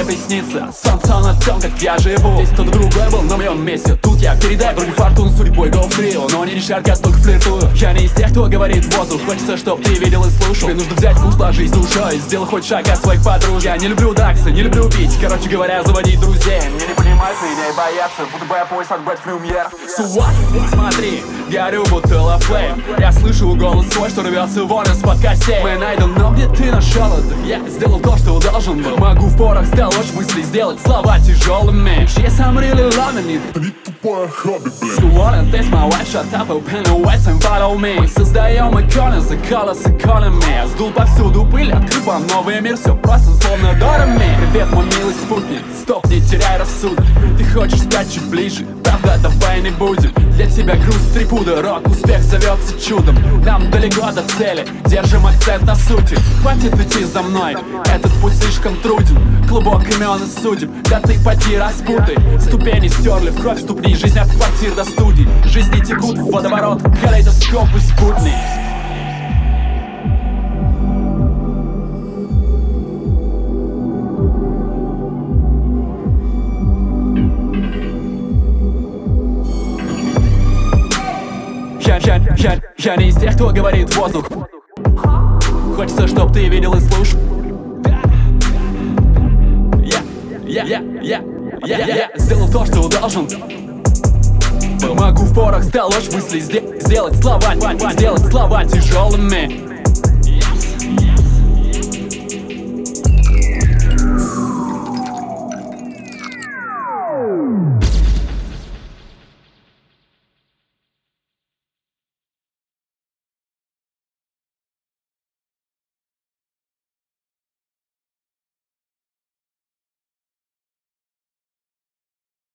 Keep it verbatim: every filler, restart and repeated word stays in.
тебе приснится солнце на том, как я живу. Здесь кто-то другой был на моем месте. Тут я передай вроде фортун судьбой go free. Но не решать, я только флиртую. Я не из тех, кто говорит воздух. Хочется, чтоб ты видел и слушал. Тебе нужно взять курс, ложись душой. Сделай хоть шаг от своих подруг. Я не люблю даксы, не люблю пить. Короче говоря, заводить друзей. Мне не понимать меня и бояться, будто бы я поезд отбрать флюмьер. So what? Смотри, горю будто лафлейм. Я слышу голос свой, что рвется вон из-под костей. Man, I don't know, где ты нашел это. Я сделал то, что должен был. Могу в порах столочь мысли сделать слова тяжелыми. Yes, I'm really loving it. Ты тупое хобби, блин. You wanna taste my wife, shut up, open the west and follow me. Мы создаем иконы, the colors economy. Сдул повсюду пыль, открыв вам новый мир. Все просто словно дорами. Привет, мой милый спутник, стоп, не теряй рассудок. Ты хочешь стать чуть ближе, правда, давай не будем. Для тебя грусть, три пуда, рок, успех зовется чудом. Нам далеко до цели, держим акцент на сути. Хватит идти за мной, этот путь слишком труден. Клубок имен и судеб, да ты поди распутай. Ступени стерли в кровь ступни, жизнь от квартир до студий. Жизни текут в водоворот, калейдоскоп и спутник. Я, я, я, я не из тех, кто говорит воздух. Хочется, чтоб ты видел и слушал. Я, я, я, я, я, я, я сделал то, что должен. Могу в порах столочь мысли, сделать слова, сделать слова тяжелыми.